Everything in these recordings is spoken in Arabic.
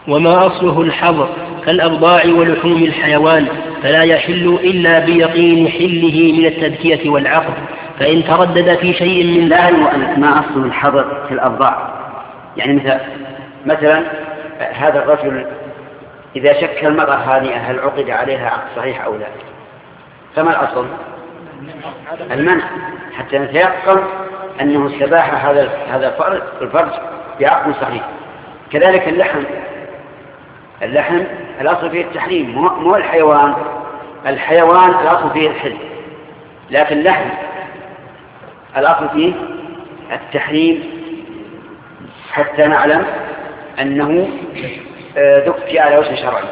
وما أصله الحظر كالأبضاع ولحوم الحيوان فلا يحل إلا بيقين حله من التذكية والعقد، فإن تردد في شيء من ذلك. ما أصله الحظر في الأبضاع؟ يعني مثلا هذا الرجل إذا شك المرأة هذه هل عقد عليها عقد صحيح أو لا، فما الأصل؟ المنع، حتى نتيقن أنه استباح هذا الفرج بعقد صحيح. كذلك اللحم الأصل فيه التحريم، مو الحيوان الأصل فيه الحل، لكن اللحم الأصل فيه التحريم حتى نعلم أنه ذكي على وجه شرعي.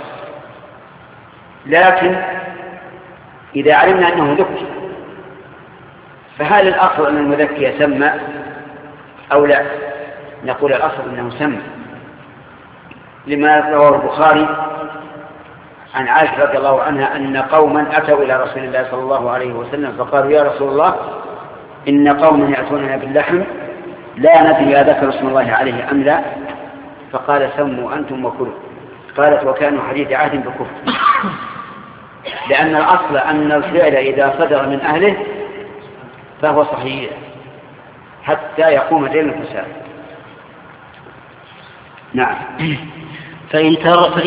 لكن إذا علمنا أنه ذكي فهل الأصل أن المذكي يسمى أو لا؟ نقول الأصل أنه سمى، لما رواه البخاري عن عائشة رضي الله عنها أن قوما أتوا إلى رسول الله صلى الله عليه وسلم فقالوا يا رسول الله إن قوما يأتوننا باللحم لا ندري أذكر اسم الله عليه أم لا، فقال سموا أنتم وكلوا. قالت وكانوا حديث عهد بكفر، لأن الأصل أن الفعل إذا صدر من أهله فهو صحيح حتى يقوم دين الفساد. نعم.